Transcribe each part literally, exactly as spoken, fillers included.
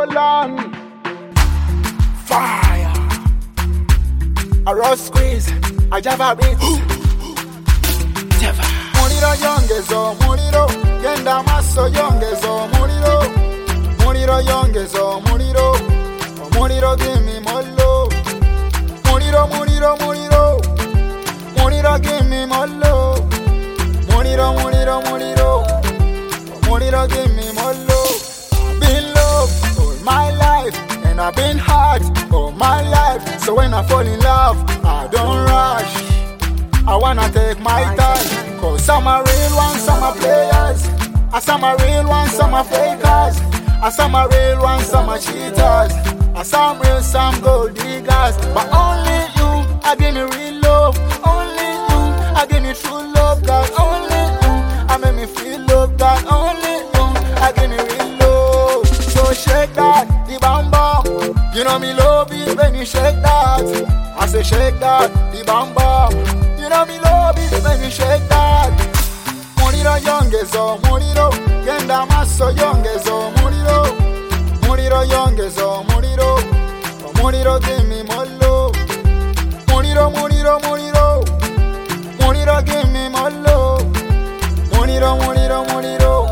Roland. Fire. A raw squeeze. A Java beat. Muriro yongezo, muriro. Genda maso yongezo, muriro. Muriro yongezo, muriro. Muriro give me more love. Muriro, muriro, muriro. Muriro give me more love. Muriro, muriro, muriro. Muriro give me more love. I've been loved all my life, and I've been hurt all my life. So when I fall in love, I don't rush. I wanna take my time, cause some are real ones, some are players. And some are real ones, some are fakers. And some are real ones, some are cheaters. And some real, some gold diggers. But only you, I give me real love. Only you, I give me true love. God, only you, I make me feel love. God, only you, I give me real love. So shake that, the bam bam. You know me love it when you shake that. I say shake that, the bam bam. You know me love it when you shake that. Muriro yongezo, muriro. Genda maso yongezo, muriro. Muriro yongezo, muriro. Muriro give me more love. Muriro, muriro, muriro. Muriro give me more love. Muriro, muriro, muriro.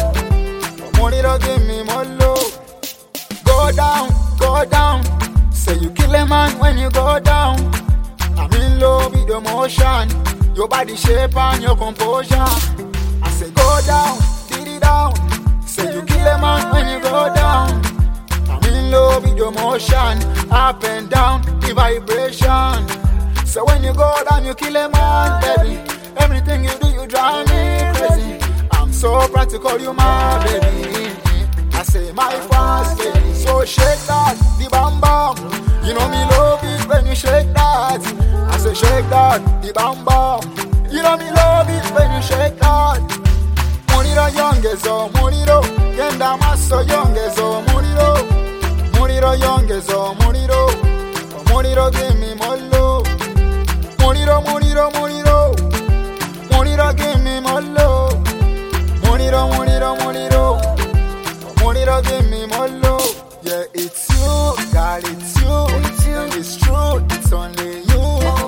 Muriro give me more love. Go down, go down. Say you kill a man when you go down. I'm in love with your motion, your body shape and your composure. I say go down, beat it down. Say you kill a man when you go down. I'm in love with your motion, up and down, the vibration. So when you go down, you kill a man, baby. Everything you do, you drive me crazy. I'm so proud to call you my baby. I say my fast baby. So shake that, the bam bam. You know me love it when you shake that. I say shake that, the bam bam. You know me love it when you shake that. Muriro yongezo, muriro. Genda maso yongezo, muriro. Muriro yongezo, muriro. Muriro give me more love. Muriro, muriro, muriro. Muriro give me more love. Muriro, muriro, muriro. Muriro give me more love. Yeah, it's you, God, it's you. It's you. And it's true, it's only you.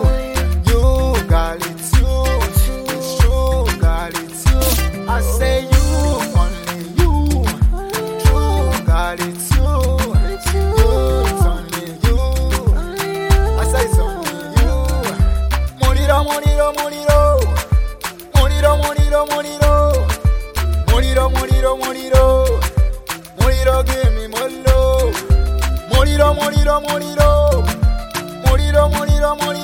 You, God, it's you. It's true, God, it's you. I say you, only you. True, God, it's you. You, it's only you. I say it's only you. Muriro, muriro, muriro. Muriro, muriro, muriro. Muriro, muriro, muriro. Muriro, give me more love. Muriro, muriro, muriro. Muriro, muriro, muriro.